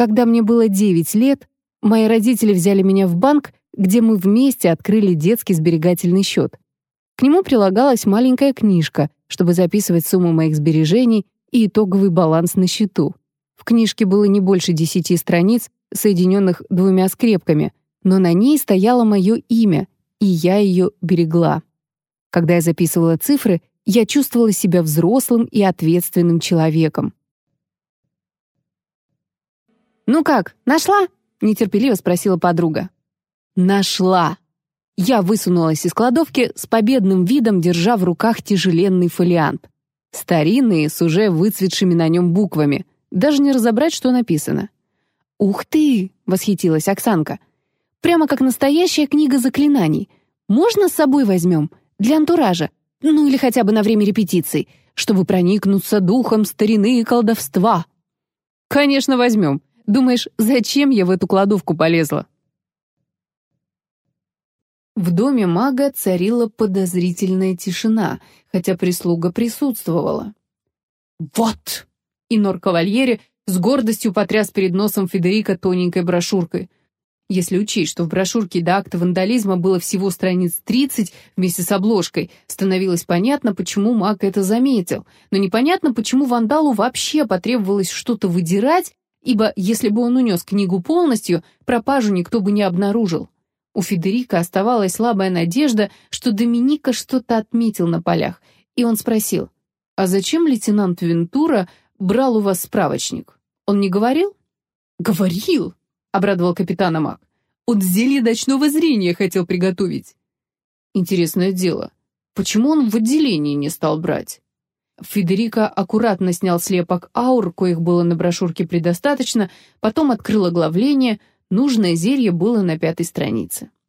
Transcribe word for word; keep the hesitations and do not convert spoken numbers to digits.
Когда мне было девять лет, мои родители взяли меня в банк, где мы вместе открыли детский сберегательный счет. К нему прилагалась маленькая книжка, чтобы записывать сумму моих сбережений и итоговый баланс на счету. В книжке было не больше десяти страниц, соединенных двумя скрепками, но на ней стояло мое имя, и я ее берегла. Когда я записывала цифры, я чувствовала себя взрослым и ответственным человеком. «Ну как, нашла?» — нетерпеливо спросила подруга. «Нашла!» Я высунулась из кладовки с победным видом, держа в руках тяжеленный фолиант. Старинный, с уже выцветшими на нем буквами. Даже не разобрать, что написано. «Ух ты!» — восхитилась Оксанка. «Прямо как настоящая книга заклинаний. Можно с собой возьмем? Для антуража. Ну или хотя бы на время репетиций, чтобы проникнуться духом старины и колдовства». «Конечно, возьмем. Думаешь, зачем я в эту кладовку полезла?» В доме мага царила подозрительная тишина, хотя прислуга присутствовала. «Вот!» — Инор Кавальери с гордостью потряс перед носом Федерико тоненькой брошюркой. Если учесть, что в брошюрке до акта вандализма было всего страниц тридцать вместе с обложкой, становилось понятно, почему маг это заметил, но непонятно, почему вандалу вообще потребовалось что-то выдирать, ибо если бы он унес книгу полностью, пропажу никто бы не обнаружил. У Федерико оставалась слабая надежда, что Доминика что-то отметил на полях, и он спросил: «А зачем лейтенант Вентура брал у вас справочник? Он не говорил?» «Говорил», — обрадовал капитана маг. «Он зелье ночного зрения хотел приготовить». Интересное дело, почему он в отделении не стал брать? Федерико аккуратно снял слепок аур, коих было на брошюрке предостаточно, потом открыл оглавление. Нужное зелье было на пятой странице.